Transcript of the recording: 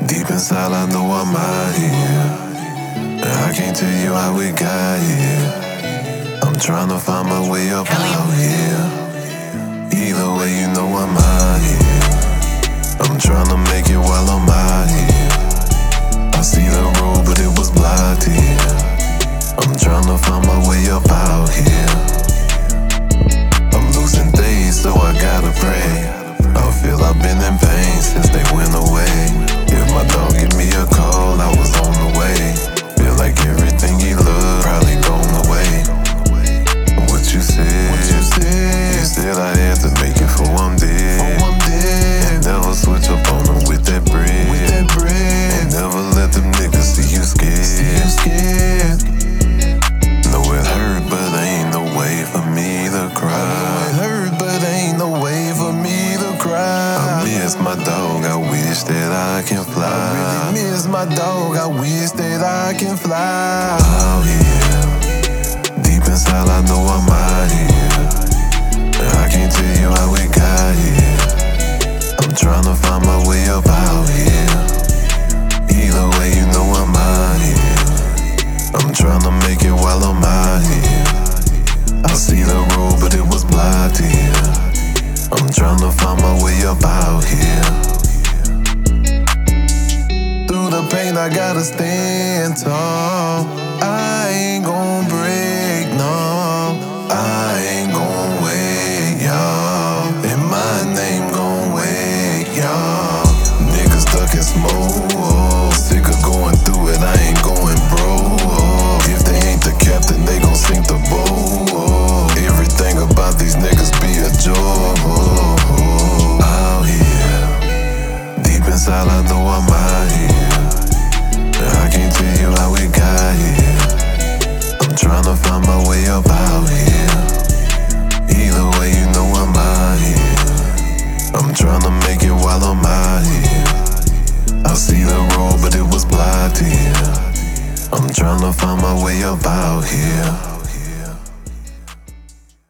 Deep inside, I know I'm out here. And I can't tell you how we got here. I'm trying to find my way up out here. Either way, you know I'm out here. I'm trying to make it while I'm out here. I see the road, but it was blocked here. I'm trying to find my way up out here. I'm losing days, so I gotta pray. I feel I've been in pain since they went away. If my dog give me a call, I was on the way. Feel like everything he loved probably gone away. What you said? You said I had to make it for I'm dead. And never switch up on them with that bread. And never let them niggas see you scared. Know it hurt, but ain't no way for me to cry. It hurt, but ain't no way for me to cry. I miss my dog, I wish that I can fly. I really miss my dog, I wish that I can fly. Out here, deep inside I know I'm out here. I can't tell you how we got here. I'm trying to find my way up out here. Either way, you know I'm out here. I'm trying to make it while I'm out here. I see the road, but it was blocked here. I'm trying to find my way up out here. Through the pain, I gotta stand tall. I ain't gon' break, no. I ain't gon' wait, y'all. And my name gon' wait, y'all. Niggas stuck in smoke. Sick of going through it, I ain't going broke. If they ain't the captain, they gon' sink the boat. Everything about these niggas be a joke. Out here, deep inside I know I'm out here. I can't tell you how we got here. I'm trying to find my way up out here. Either way, you know I'm out here. I'm trying to make it while I'm out here. I see the road, but it was blocked here. I'm trying to find my way up out here.